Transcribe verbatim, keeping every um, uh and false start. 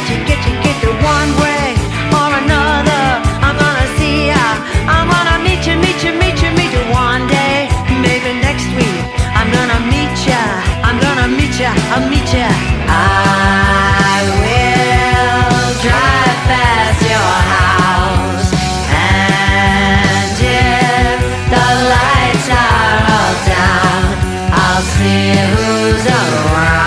you, get you, get you one way or another. I'm gonna see ya. I'm gonna meet you, meet you, meet you, meet you one day. Maybe next week. I'm gonna meet ya. I'm gonna meet ya. I'll meet ya. I will drive past your house, and if the lights are all down, I'll see who's around.